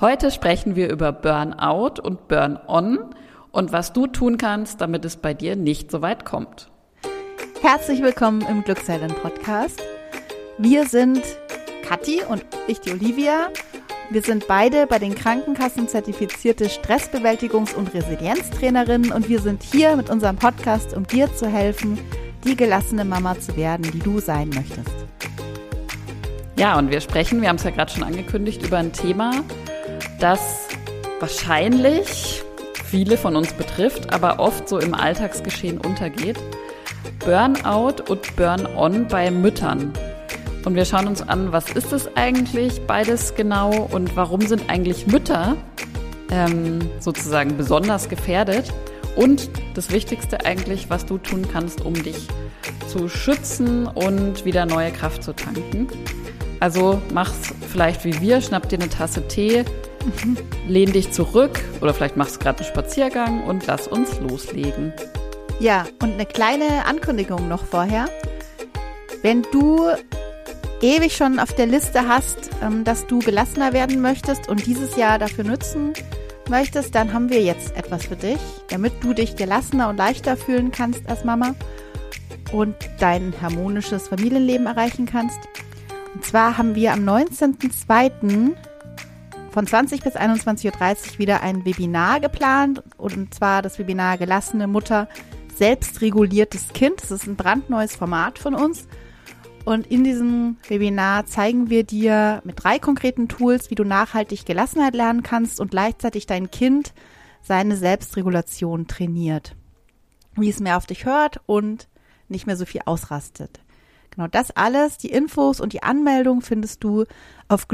Heute sprechen wir über Burnout und Burn-on und was du tun kannst, damit es bei dir nicht so weit kommt. Herzlich willkommen im Glücksheldin-Podcast. Wir sind Kathi und ich, die Olivia. Wir sind beide bei den Krankenkassen zertifizierte Stressbewältigungs- und Resilienztrainerinnen und wir sind hier mit unserem Podcast, um dir zu helfen, die gelassene Mama zu werden, die du sein möchtest. Ja, und wir haben es ja gerade schon angekündigt, über ein Thema, das wahrscheinlich viele von uns betrifft, aber oft so im Alltagsgeschehen untergeht. Burnout und Burn-on bei Müttern. Und wir schauen uns an, was ist es eigentlich beides genau und warum sind eigentlich Mütter sozusagen besonders gefährdet? Und das Wichtigste eigentlich, was du tun kannst, um dich zu schützen und wieder neue Kraft zu tanken. Also mach's vielleicht wie wir, schnapp dir eine Tasse Tee, lehn dich zurück oder vielleicht machst du gerade einen Spaziergang und lass uns loslegen. Ja, und eine kleine Ankündigung noch vorher. Wenn du ewig schon auf der Liste hast, dass du gelassener werden möchtest und dieses Jahr dafür nutzen möchtest, dann haben wir jetzt etwas für dich, damit du dich gelassener und leichter fühlen kannst als Mama und dein harmonisches Familienleben erreichen kannst. Und zwar haben wir am 19.02. von 20 bis 21.30 Uhr wieder ein Webinar geplant, und zwar das Webinar Gelassene Mutter, selbstreguliertes Kind. Das ist ein brandneues Format von uns. Und in diesem Webinar zeigen wir dir mit 3 konkreten Tools, wie du nachhaltig Gelassenheit lernen kannst und gleichzeitig dein Kind seine Selbstregulation trainiert. Wie es mehr auf dich hört und nicht mehr so viel ausrastet. Genau das alles, die Infos und die Anmeldung findest du auf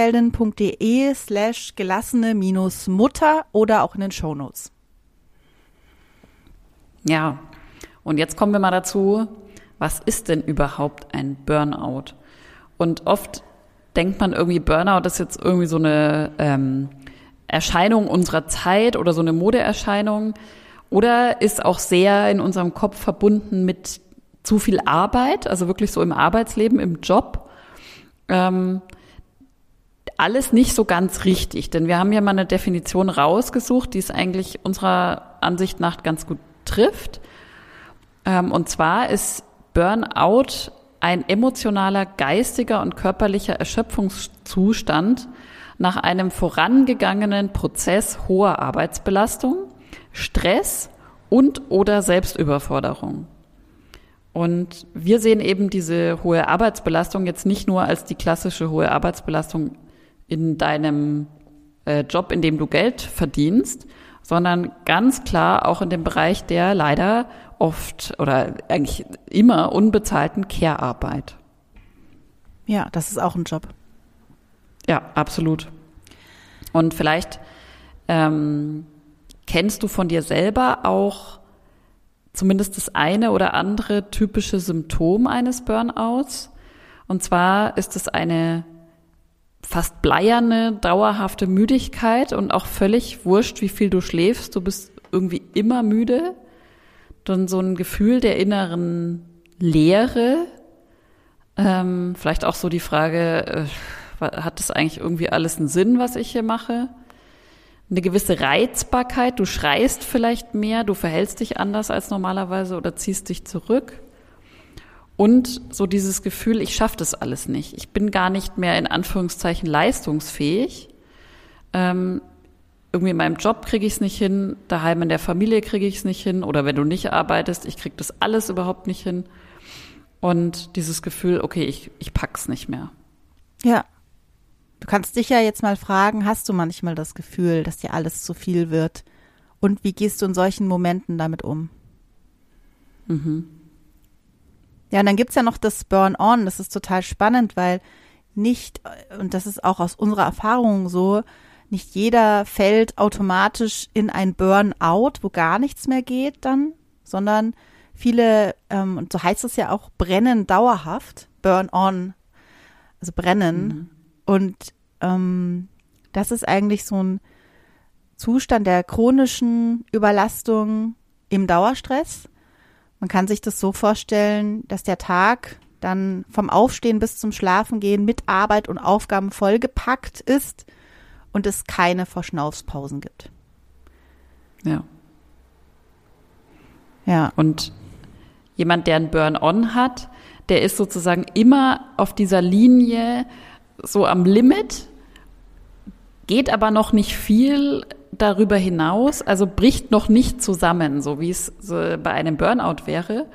glücksheldin.de/gelassene-mutter oder auch in den Shownotes. Ja, und jetzt kommen wir mal dazu, was ist denn überhaupt ein Burnout? Und oft denkt man irgendwie, Burnout ist jetzt irgendwie so eine Erscheinung unserer Zeit oder so eine Modeerscheinung oder ist auch sehr in unserem Kopf verbunden mit zu viel Arbeit, also wirklich so im Arbeitsleben, im Job. Alles nicht so ganz richtig, denn wir haben ja mal eine Definition rausgesucht, die es eigentlich unserer Ansicht nach ganz gut trifft. Und zwar ist Burnout ein emotionaler, geistiger und körperlicher Erschöpfungszustand nach einem vorangegangenen Prozess hoher Arbeitsbelastung, Stress und oder Selbstüberforderung. Und wir sehen eben diese hohe Arbeitsbelastung jetzt nicht nur als die klassische hohe Arbeitsbelastung in deinem Job, in dem du Geld verdienst, sondern ganz klar auch in dem Bereich der leider oft oder eigentlich immer unbezahlten Care-Arbeit. Ja, das ist auch ein Job. Ja, absolut. Und vielleicht kennst du von dir selber auch zumindest das eine oder andere typische Symptom eines Burnouts. Und zwar ist es eine fast bleierne, dauerhafte Müdigkeit und auch völlig wurscht, wie viel du schläfst. Du bist irgendwie immer müde. Dann so ein Gefühl der inneren Leere. Vielleicht auch so die Frage, hat das eigentlich irgendwie alles einen Sinn, was ich hier mache? Eine gewisse Reizbarkeit, du schreist vielleicht mehr, du verhältst dich anders als normalerweise oder ziehst dich zurück. Und so dieses Gefühl, ich schaffe das alles nicht. Ich bin gar nicht mehr in Anführungszeichen leistungsfähig. Irgendwie in meinem Job kriege ich es nicht hin, daheim in der Familie kriege ich es nicht hin oder wenn du nicht arbeitest, ich kriege das alles überhaupt nicht hin. Und dieses Gefühl, okay, ich pack's nicht mehr. Ja. Du kannst dich ja jetzt mal fragen, hast du manchmal das Gefühl, dass dir alles zu viel wird? Und wie gehst du in solchen Momenten damit um? Ja, und dann gibt's ja noch das Burn-on. Das ist total spannend, weil nicht, und das ist auch aus unserer Erfahrung so, nicht jeder fällt automatisch in ein Burnout, wo gar nichts mehr geht dann, sondern viele, und so heißt es ja auch, brennen dauerhaft, Burn-on, also brennen. Und das ist eigentlich so ein Zustand der chronischen Überlastung im Dauerstress. Man kann sich das so vorstellen, dass der Tag dann vom Aufstehen bis zum Schlafengehen mit Arbeit und Aufgaben vollgepackt ist und es keine Verschnaufspausen gibt. Ja. Ja. Und jemand, der ein Burn-on hat, der ist sozusagen immer auf dieser Linie so am Limit, geht aber noch nicht viel darüber hinaus, also bricht noch nicht zusammen, so wie es so bei einem Burnout wäre.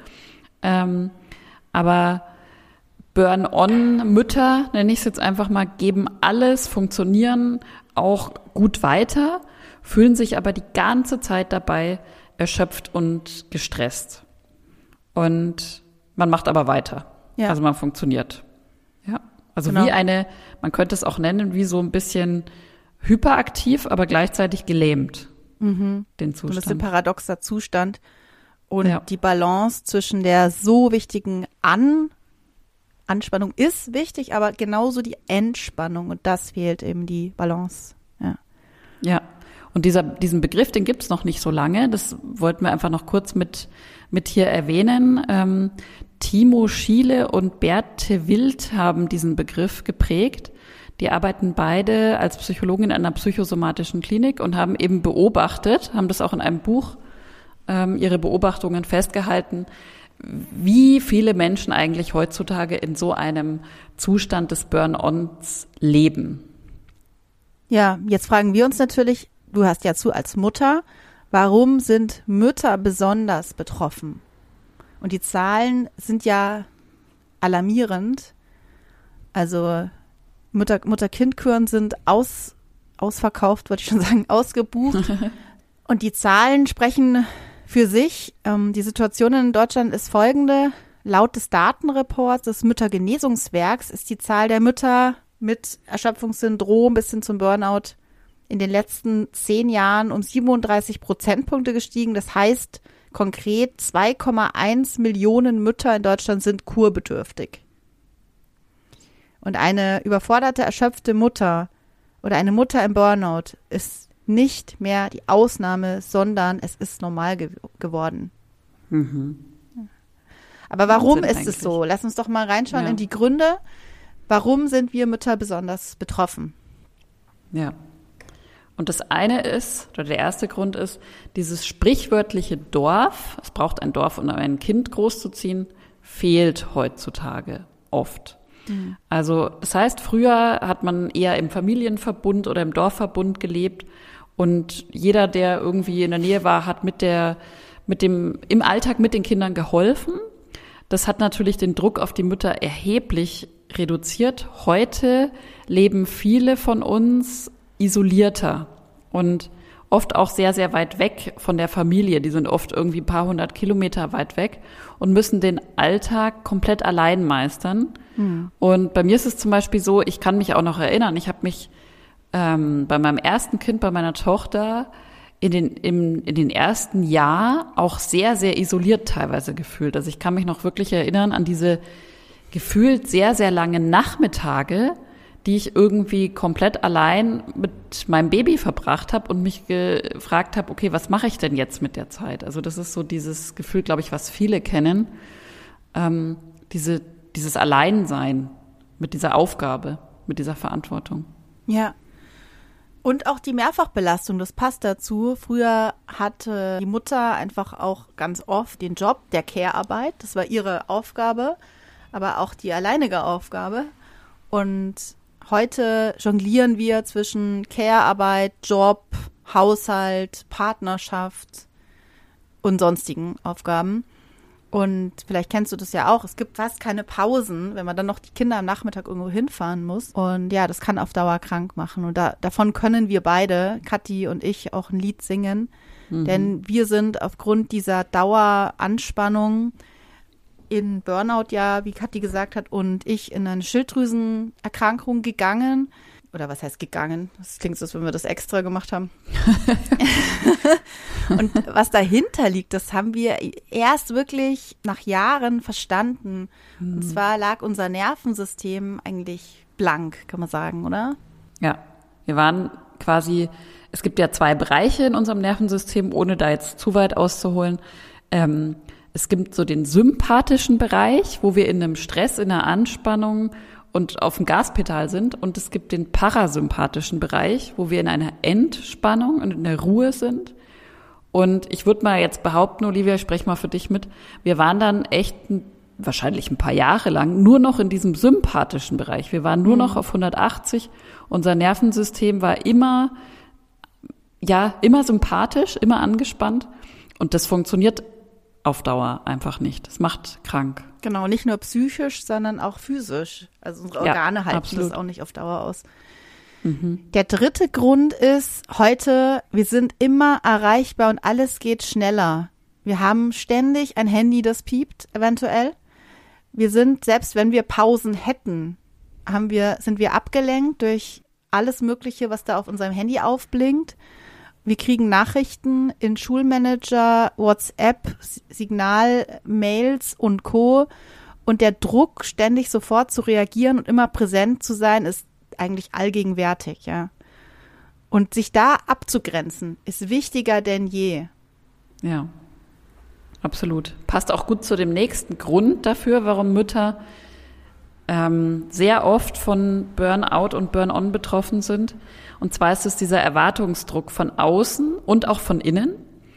Aber Burn-on-Mütter, nenne ich es jetzt einfach mal, geben alles, funktionieren auch gut weiter, fühlen sich aber die ganze Zeit dabei erschöpft und gestresst. Und man macht aber weiter. Ja. Also man funktioniert. Ja. Also Genau. Man könnte es auch nennen, wie so ein bisschen hyperaktiv, aber gleichzeitig gelähmt. Den So ein Zustand. bisschen paradoxer Zustand. Und Ja. die Balance zwischen der so wichtigen Anspannung ist wichtig, aber genauso die Entspannung. Und das fehlt eben, die Balance. Ja. Ja, und diesen Begriff, den gibt's noch nicht so lange. Das wollten wir einfach noch kurz mit hier erwähnen. Timo Schiele und Berthe Wild haben diesen Begriff geprägt. Die arbeiten beide als Psychologen in einer psychosomatischen Klinik und haben eben beobachtet, haben das auch in einem Buch, ihre Beobachtungen festgehalten, wie viele Menschen eigentlich heutzutage in so einem Zustand des Burn-ons leben. Ja, jetzt fragen wir uns natürlich, du hast ja als Mutter, warum sind Mütter besonders betroffen? Und die Zahlen sind ja alarmierend. Also Mutter-Kind-Kuren sind ausverkauft, würde ich schon sagen, ausgebucht. Und die Zahlen sprechen für sich. Die Situation in Deutschland ist folgende. Laut des Datenreports des Müttergenesungswerks ist die Zahl der Mütter mit Erschöpfungssyndrom bis hin zum Burnout in den letzten 10 Jahren um 37 Prozentpunkte gestiegen. Das heißt konkret 2,1 Millionen Mütter in Deutschland sind kurbedürftig. Und eine überforderte, erschöpfte Mutter oder eine Mutter im Burnout ist nicht mehr die Ausnahme, sondern es ist normal geworden. Aber warum ist es so? Lass uns doch mal reinschauen in die Gründe. Warum sind wir Mütter besonders betroffen? Ja. Und das eine ist, oder der erste Grund ist, dieses sprichwörtliche Dorf, es braucht ein Dorf, um ein Kind großzuziehen, fehlt heutzutage oft. Also das heißt, früher hat man eher im Familienverbund oder im Dorfverbund gelebt und jeder, der irgendwie in der Nähe war, hat im Alltag mit den Kindern geholfen. Das hat natürlich den Druck auf die Mütter erheblich reduziert. Heute leben viele von uns isolierter und oft auch sehr, sehr weit weg von der Familie. Die sind oft irgendwie ein paar 100 Kilometer weit weg und müssen den Alltag komplett allein meistern. Und bei mir ist es zum Beispiel so, ich kann mich auch noch erinnern, ich habe mich bei meinem ersten Kind, bei meiner Tochter, in den ersten Jahr auch sehr, sehr isoliert teilweise gefühlt. Also ich kann mich noch wirklich erinnern an diese gefühlt sehr, sehr langen Nachmittage, die ich irgendwie komplett allein mit meinem Baby verbracht habe und mich gefragt habe, okay, was mache ich denn jetzt mit der Zeit? Also das ist so dieses Gefühl, glaube ich, was viele kennen, dieses Alleinsein mit dieser Aufgabe, mit dieser Verantwortung. Ja. Und auch die Mehrfachbelastung, das passt dazu. Früher hatte die Mutter einfach auch ganz oft den Job der Care-Arbeit. Das war ihre Aufgabe, aber auch die alleinige Aufgabe. Und heute jonglieren wir zwischen Care-Arbeit, Job, Haushalt, Partnerschaft und sonstigen Aufgaben. Und vielleicht kennst du das ja auch, es gibt fast keine Pausen, wenn man dann noch die Kinder am Nachmittag irgendwo hinfahren muss. Und ja, das kann auf Dauer krank machen. Und davon können wir beide, Kathi und ich, auch ein Lied singen. Denn wir sind aufgrund dieser Daueranspannung in Burnout, ja, wie Kathi gesagt hat, und ich in eine Schilddrüsenerkrankung gegangen. Oder was heißt gegangen? Das klingt so, als wenn wir das extra gemacht haben. Und was dahinter liegt, das haben wir erst wirklich nach Jahren verstanden. Und zwar lag unser Nervensystem eigentlich blank, kann man sagen, oder? Ja, wir waren quasi, es gibt ja 2 Bereiche in unserem Nervensystem, ohne da jetzt zu weit auszuholen. Es gibt so den sympathischen Bereich, wo wir in einem Stress, in einer Anspannung und auf dem Gaspedal sind. Und es gibt den parasympathischen Bereich, wo wir in einer Entspannung und in der Ruhe sind. Und ich würde mal jetzt behaupten, Olivia, ich spreche mal für dich mit, wir waren dann echt wahrscheinlich ein paar Jahre lang nur noch in diesem sympathischen Bereich. Wir waren nur noch auf 180. Unser Nervensystem war immer sympathisch, immer angespannt. Und das funktioniert auf Dauer einfach nicht. Das macht krank. Genau, nicht nur psychisch, sondern auch physisch. Also unsere Organe halten das auch nicht auf Dauer aus. Der dritte Grund ist heute, wir sind immer erreichbar und alles geht schneller. Wir haben ständig ein Handy, das piept, eventuell. Wir sind, selbst wenn wir Pausen hätten, sind wir abgelenkt durch alles Mögliche, was da auf unserem Handy aufblinkt. Wir kriegen Nachrichten in Schulmanager, WhatsApp, Signal, Mails und Co. Und der Druck, ständig sofort zu reagieren und immer präsent zu sein, ist eigentlich allgegenwärtig, ja. Und sich da abzugrenzen, ist wichtiger denn je. Ja, absolut. Passt auch gut zu dem nächsten Grund dafür, warum Mütter sehr oft von Burnout und Burn-on betroffen sind. Und zwar ist es dieser Erwartungsdruck von außen und auch von innen.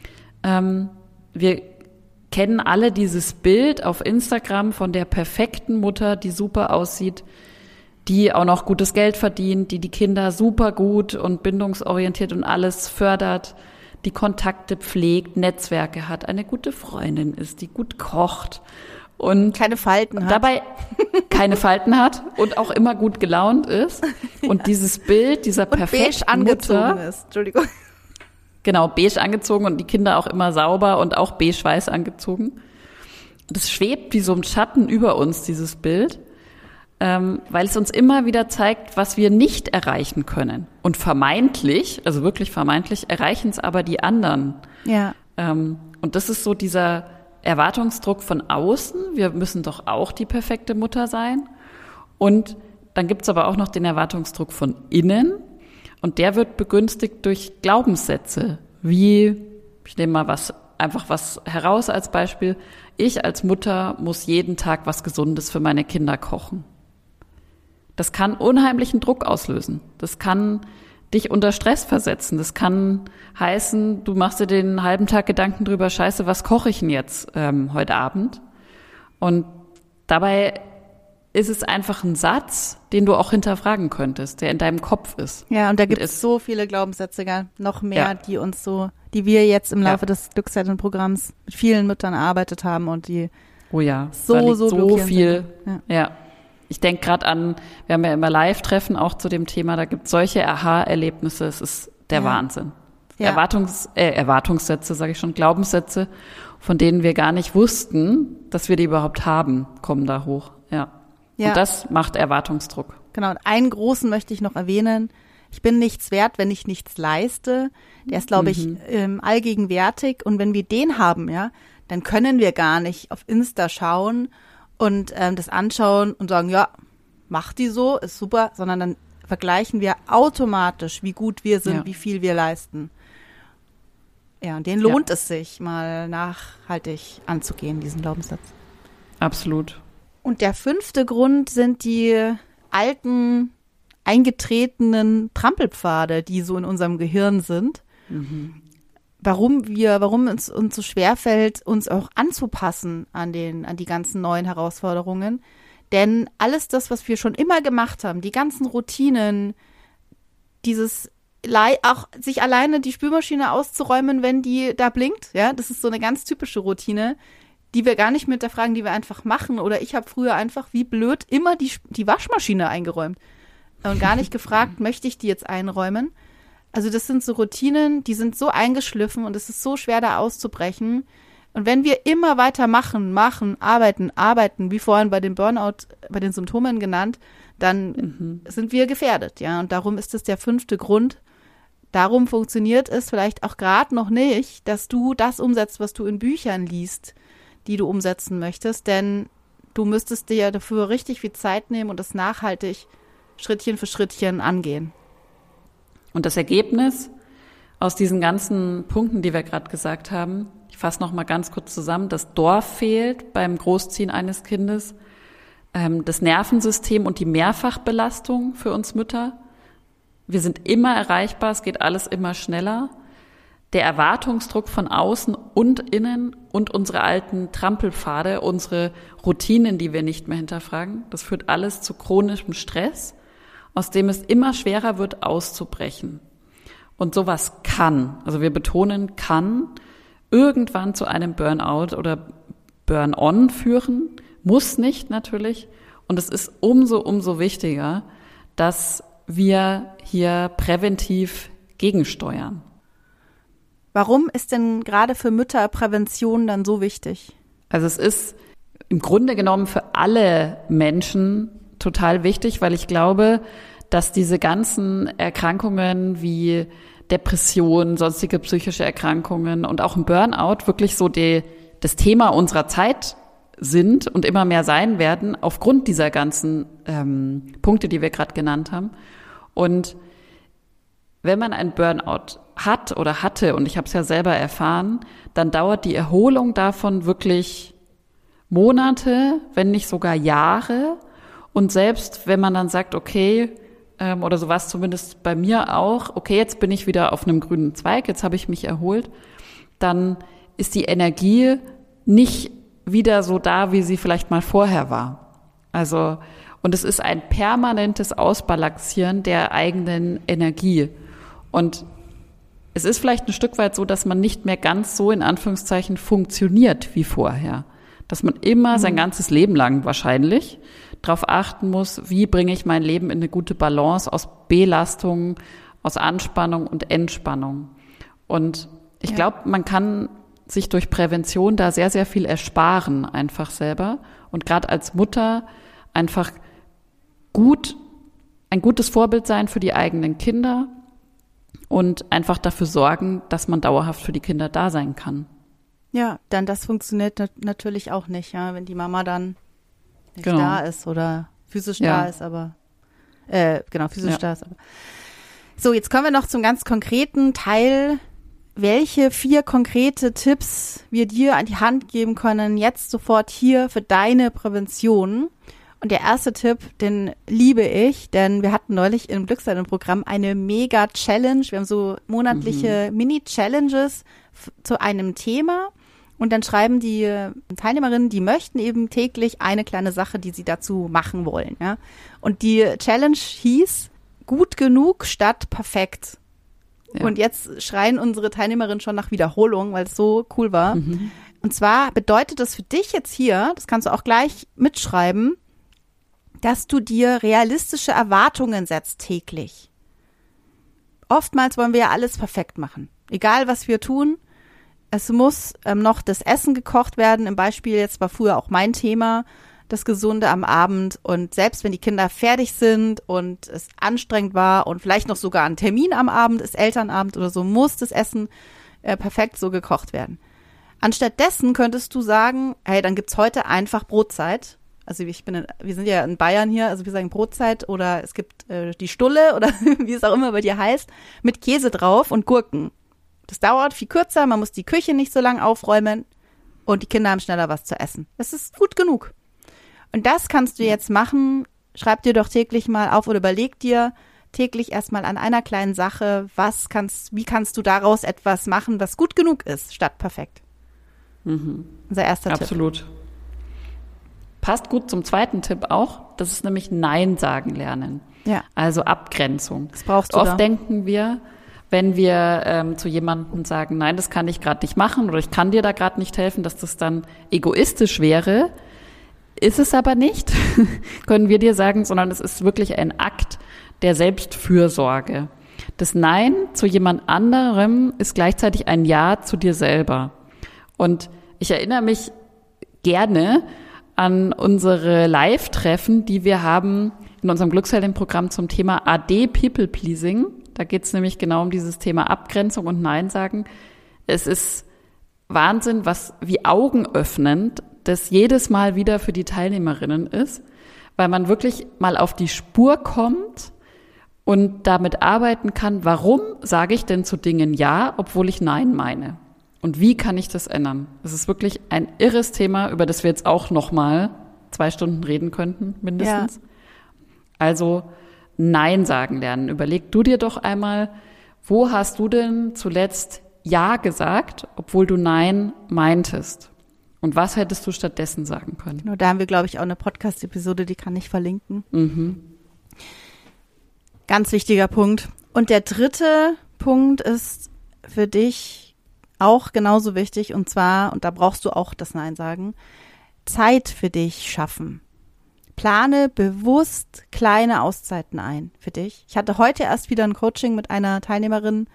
Wir kennen alle dieses Bild auf Instagram von der perfekten Mutter, die super aussieht, die auch noch gutes Geld verdient, die Kinder super gut und bindungsorientiert und alles fördert, die Kontakte pflegt, Netzwerke hat, eine gute Freundin ist, die gut kocht und keine Falten hat. Dabei keine Falten hat und auch immer gut gelaunt ist. Und dieses Bild dieser perfekten beige angezogen Mutter ist. Entschuldigung. Genau, beige angezogen und die Kinder auch immer sauber und auch beige-weiß angezogen. Das schwebt wie so ein Schatten über uns, dieses Bild, weil es uns immer wieder zeigt, was wir nicht erreichen können. Und vermeintlich, also wirklich vermeintlich, erreichen es aber die anderen. Ja. Und das ist so dieser Erwartungsdruck von außen. Wir müssen doch auch die perfekte Mutter sein. Und dann gibt's aber auch noch den Erwartungsdruck von innen. Und der wird begünstigt durch Glaubenssätze, wie, ich nehme mal was heraus als Beispiel, ich als Mutter muss jeden Tag was Gesundes für meine Kinder kochen. Das kann unheimlichen Druck auslösen. Das kann dich unter Stress versetzen. Das kann heißen, du machst dir den halben Tag Gedanken drüber, scheiße, was koche ich denn jetzt heute Abend? Und dabei ist es einfach ein Satz, den du auch hinterfragen könntest, der in deinem Kopf ist. Ja, und da gibt es so viele Glaubenssätze, noch mehr, ja, die wir jetzt im Laufe des Glückselternprogramms mit vielen Müttern erarbeitet haben und die so viel. Ja. Ich denke gerade an, wir haben ja immer Live-Treffen auch zu dem Thema, da gibt es solche Aha-Erlebnisse, es ist der Wahnsinn. Ja. Erwartungssätze, sage ich schon, Glaubenssätze, von denen wir gar nicht wussten, dass wir die überhaupt haben, kommen da hoch. Ja. Und das macht Erwartungsdruck. Genau, und einen großen möchte ich noch erwähnen. Ich bin nichts wert, wenn ich nichts leiste. Der ist, glaube ich, allgegenwärtig. Und wenn wir den haben, ja, dann können wir gar nicht auf Insta schauen und das anschauen und sagen, ja, mach die so, ist super, sondern dann vergleichen wir automatisch, wie gut wir sind, wie viel wir leisten. Ja, und den lohnt es sich, mal nachhaltig anzugehen, diesen Glaubenssatz. Absolut. Und der 5. Grund sind die alten, eingetretenen Trampelpfade, die so in unserem Gehirn sind. Mhm. Warum es uns so schwerfällt, uns auch anzupassen an die ganzen neuen Herausforderungen. Denn alles das, was wir schon immer gemacht haben, die ganzen Routinen, auch sich alleine die Spülmaschine auszuräumen, wenn die da blinkt, ja, das ist so eine ganz typische Routine, die wir gar nicht mit hinterfragen, die wir einfach machen. Oder ich habe früher einfach wie blöd immer die Waschmaschine eingeräumt und gar nicht gefragt, möchte ich die jetzt einräumen? Also das sind so Routinen, die sind so eingeschliffen und es ist so schwer, da auszubrechen. Und wenn wir immer weiter machen, arbeiten, wie vorhin bei dem Burnout, bei den Symptomen genannt, dann sind wir gefährdet, ja. Und darum ist es der 5. Grund. Darum funktioniert es vielleicht auch gerade noch nicht, dass du das umsetzt, was du in Büchern liest, die du umsetzen möchtest, denn du müsstest dir dafür richtig viel Zeit nehmen und das nachhaltig Schrittchen für Schrittchen angehen. Und das Ergebnis aus diesen ganzen Punkten, die wir gerade gesagt haben, ich fasse noch mal ganz kurz zusammen, das Dorf fehlt beim Großziehen eines Kindes, Das Nervensystem und die Mehrfachbelastung für uns Mütter. Wir sind immer erreichbar, es geht alles immer schneller. Der Erwartungsdruck von außen und innen und unsere alten Trampelpfade, unsere Routinen, die wir nicht mehr hinterfragen, das führt alles zu chronischem Stress, aus dem es immer schwerer wird, auszubrechen. Und sowas kann, also wir betonen kann, irgendwann zu einem Burnout oder Burn-on führen, muss nicht natürlich. Und es ist umso wichtiger, dass wir hier präventiv gegensteuern. Warum ist denn gerade für Mütter Prävention dann so wichtig? Also es ist im Grunde genommen für alle Menschen total wichtig, weil ich glaube, dass diese ganzen Erkrankungen wie Depression, sonstige psychische Erkrankungen und auch ein Burnout wirklich so das Thema unserer Zeit sind und immer mehr sein werden, aufgrund dieser ganzen Punkte, die wir gerade genannt haben. Und wenn man ein Burnout hat oder hatte, und ich habe es ja selber erfahren, dann dauert die Erholung davon wirklich Monate, wenn nicht sogar Jahre. Und selbst wenn man dann sagt, okay, oder so war es zumindest bei mir auch, okay, jetzt bin ich wieder auf einem grünen Zweig, jetzt habe ich mich erholt, dann ist die Energie nicht wieder so da, wie sie vielleicht mal vorher war. Also, und es ist ein permanentes Ausbalancieren der eigenen Energie. Und es ist vielleicht ein Stück weit so, dass man nicht mehr ganz so in Anführungszeichen funktioniert wie vorher. Dass man immer sein ganzes Leben lang wahrscheinlich darauf achten muss, wie bringe ich mein Leben in eine gute Balance aus Belastung, aus Anspannung und Entspannung. Und ich glaube, man kann sich durch Prävention da sehr, sehr viel ersparen, einfach selber. Und gerade als Mutter einfach ein gutes Vorbild sein für die eigenen Kinder und einfach dafür sorgen, dass man dauerhaft für die Kinder da sein kann. Ja, dann das funktioniert natürlich auch nicht, ja, wenn die Mama dann nicht da ist oder physisch da ist, aber physisch da ist. Aber. So, jetzt kommen wir noch zum ganz konkreten Teil, welche 4 konkrete Tipps wir dir an die Hand geben können, jetzt sofort hier für deine Prävention. Und der erste Tipp, den liebe ich, denn wir hatten neulich im Glückseltern-Programm eine Mega-Challenge. Wir haben so monatliche Mini-Challenges zu einem Thema. Und dann schreiben die Teilnehmerinnen, die möchten eben täglich eine kleine Sache, die sie dazu machen wollen. Ja? Und die Challenge hieß gut genug statt perfekt. Ja. Und jetzt schreien unsere Teilnehmerinnen schon nach Wiederholung, weil es so cool war. Und zwar bedeutet das für dich jetzt hier, das kannst du auch gleich mitschreiben, dass du dir realistische Erwartungen setzt täglich. Oftmals wollen wir ja alles perfekt machen. Egal, was wir tun, es muss noch das Essen gekocht werden. Im Beispiel, jetzt war früher auch mein Thema, das Gesunde am Abend. Und selbst wenn die Kinder fertig sind und es anstrengend war und vielleicht noch sogar ein Termin am Abend ist, Elternabend oder so, muss das Essen perfekt so gekocht werden. Anstattdessen könntest du sagen, hey, dann gibt's heute einfach Brotzeit. Also wir sind ja in Bayern hier, also wir sagen Brotzeit oder es gibt die Stulle oder wie es auch immer bei dir heißt, mit Käse drauf und Gurken. Das dauert viel kürzer, man muss die Küche nicht so lang aufräumen und die Kinder haben schneller was zu essen. Das ist gut genug. Und das kannst du jetzt machen. Schreib dir doch täglich mal auf oder überleg dir täglich erstmal an einer kleinen Sache, wie kannst du daraus etwas machen, was gut genug ist, statt perfekt. Unser erster Tipp. Absolut. Passt gut zum zweiten Tipp auch. Das ist nämlich Nein sagen lernen. Ja. Also Abgrenzung. Das brauchst du oft denken wir, wenn wir zu jemandem sagen, nein, das kann ich gerade nicht machen oder ich kann dir da gerade nicht helfen, dass das dann egoistisch wäre. Ist es aber nicht, können wir dir sagen, sondern es ist wirklich ein Akt der Selbstfürsorge. Das Nein zu jemand anderem ist gleichzeitig ein Ja zu dir selber. Und ich erinnere mich gerne an unsere Live-Treffen, die wir haben in unserem Glücksheldin-Programm zum Thema AD People Pleasing. Da geht es nämlich genau um dieses Thema Abgrenzung und Nein sagen. Es ist Wahnsinn, wie augenöffnend das jedes Mal wieder für die Teilnehmerinnen ist, weil man wirklich mal auf die Spur kommt und damit arbeiten kann, warum sage ich denn zu Dingen Ja, obwohl ich Nein meine? Und wie kann ich das ändern? Das ist wirklich ein irres Thema, über das wir jetzt auch nochmal 2 Stunden reden könnten, mindestens. Ja. Also Nein sagen lernen. Überleg du dir doch einmal, wo hast du denn zuletzt Ja gesagt, obwohl du Nein meintest? Und was hättest du stattdessen sagen können? Genau, da haben wir, glaube ich, auch eine Podcast-Episode, die kann ich verlinken. Ganz wichtiger Punkt. Und der 3. Punkt ist für dich auch genauso wichtig, und zwar, und da brauchst du auch das Nein sagen, Zeit für dich schaffen. Plane bewusst kleine Auszeiten ein für dich. Ich hatte heute erst wieder ein Coaching mit einer Teilnehmerin,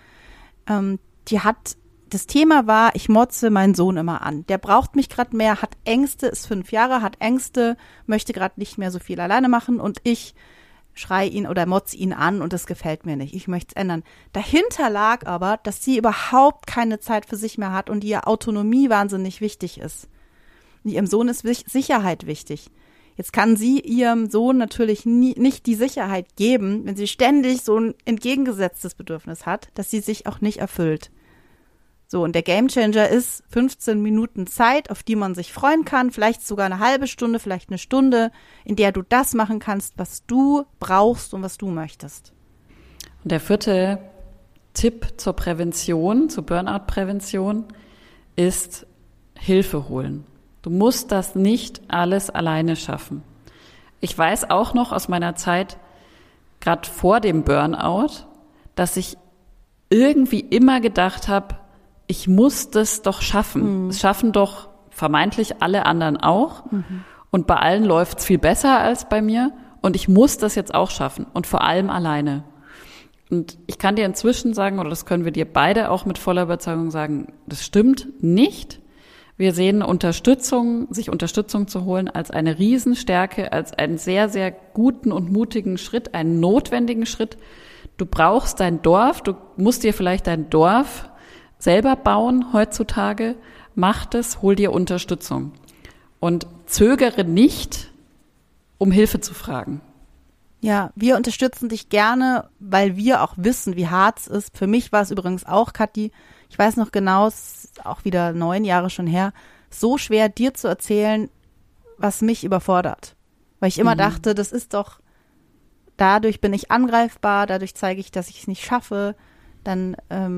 das Thema war, ich motze meinen Sohn immer an. Der braucht mich gerade mehr, hat Ängste, ist 5 Jahre, hat Ängste, möchte gerade nicht mehr so viel alleine machen und ich schrei ihn oder motze ihn an und das gefällt mir nicht. Ich möchte es ändern. Dahinter lag aber, dass sie überhaupt keine Zeit für sich mehr hat und ihr Autonomie wahnsinnig wichtig ist. Ihrem Sohn ist Sicherheit wichtig. Jetzt kann sie ihrem Sohn natürlich nicht die Sicherheit geben, wenn sie ständig so ein entgegengesetztes Bedürfnis hat, dass sie sich auch nicht erfüllt. So, und der Gamechanger ist 15 Minuten Zeit, auf die man sich freuen kann, vielleicht sogar eine halbe Stunde, vielleicht eine Stunde, in der du das machen kannst, was du brauchst und was du möchtest. Und der 4. Tipp zur Prävention, zur Burnout-Prävention, ist Hilfe holen. Du musst das nicht alles alleine schaffen. Ich weiß auch noch aus meiner Zeit, gerade vor dem Burnout, dass ich irgendwie immer gedacht habe, ich muss das doch schaffen. Es schaffen doch vermeintlich alle anderen auch. Und bei allen läuft's viel besser als bei mir. Und ich muss das jetzt auch schaffen. Und vor allem alleine. Und ich kann dir inzwischen sagen, oder das können wir dir beide auch mit voller Überzeugung sagen, das stimmt nicht. Wir sehen sich Unterstützung zu holen als eine Riesenstärke, als einen sehr, sehr guten und mutigen Schritt, einen notwendigen Schritt. Du brauchst dein Dorf, du musst dir vielleicht dein Dorf selber bauen heutzutage. Mach das, hol dir Unterstützung. Und zögere nicht, um Hilfe zu fragen. Ja, wir unterstützen dich gerne, weil wir auch wissen, wie hart es ist. Für mich war es übrigens auch, Kathi, ich weiß noch genau, es ist auch wieder 9 Jahre schon her, so schwer dir zu erzählen, was mich überfordert. Weil ich immer dachte, das ist doch, dadurch bin ich angreifbar, dadurch zeige ich, dass ich es nicht schaffe, dann,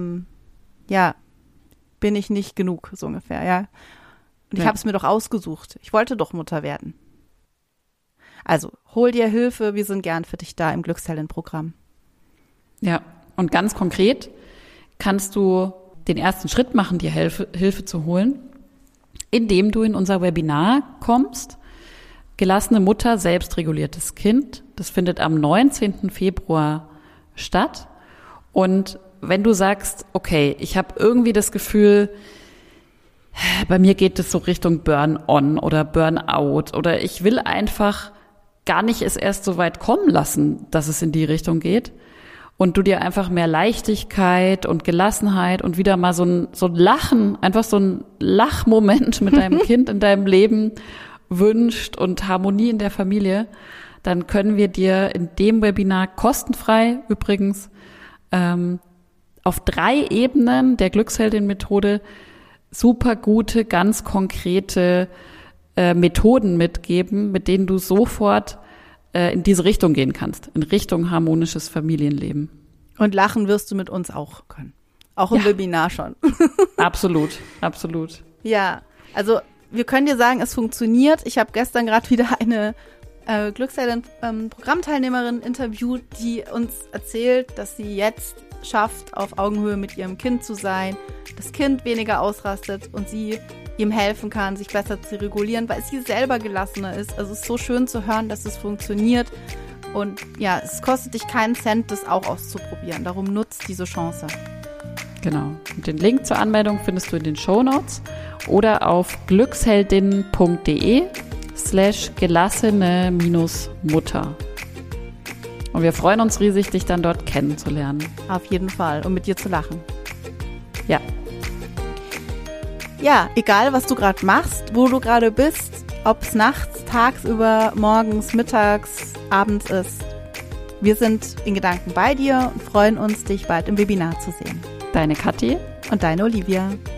bin ich nicht genug, so ungefähr, ja. Und ich habe es mir doch ausgesucht. Ich wollte doch Mutter werden. Also, hol dir Hilfe, wir sind gern für dich da im Glücksheldin-Programm. Ja, und ganz konkret kannst du den ersten Schritt machen, dir Hilfe zu holen, indem du in unser Webinar kommst. Gelassene Mutter, selbstreguliertes Kind. Das findet am 19. Februar statt. Und wenn du sagst, okay, ich habe irgendwie das Gefühl, bei mir geht es so Richtung Burn-on oder Burnout oder ich will einfach gar nicht es erst so weit kommen lassen, dass es in die Richtung geht und du dir einfach mehr Leichtigkeit und Gelassenheit und wieder mal so ein Lachen, einfach so ein Lachmoment mit deinem Kind in deinem Leben wünscht und Harmonie in der Familie, dann können wir dir in dem Webinar kostenfrei übrigens auf 3 Ebenen der Glücksheldin-Methode super gute, ganz konkrete Methoden mitgeben, mit denen du sofort in diese Richtung gehen kannst, in Richtung harmonisches Familienleben. Und lachen wirst du mit uns auch können. Auch im Webinar schon. Absolut, absolut. Ja, also wir können dir sagen, es funktioniert. Ich habe gestern gerade wieder eine Glücksheldin-Programmteilnehmerin interviewt, die uns erzählt, dass sie jetzt schafft, auf Augenhöhe mit ihrem Kind zu sein, das Kind weniger ausrastet und sie ihm helfen kann, sich besser zu regulieren, weil sie selber gelassener ist. Also es ist so schön zu hören, dass es funktioniert. Und ja, es kostet dich keinen Cent, das auch auszuprobieren. Darum nutzt diese Chance. Genau. Und den Link zur Anmeldung findest du in den Shownotes oder auf glücksheldin.de/gelassene-Mutter. Und wir freuen uns riesig, dich dann dort kennenzulernen. Auf jeden Fall. Und mit dir zu lachen. Ja. Ja, egal was du gerade machst, wo du gerade bist, ob es nachts, tagsüber, morgens, mittags, abends ist. Wir sind in Gedanken bei dir und freuen uns, dich bald im Webinar zu sehen. Deine Kathi und deine Olivia.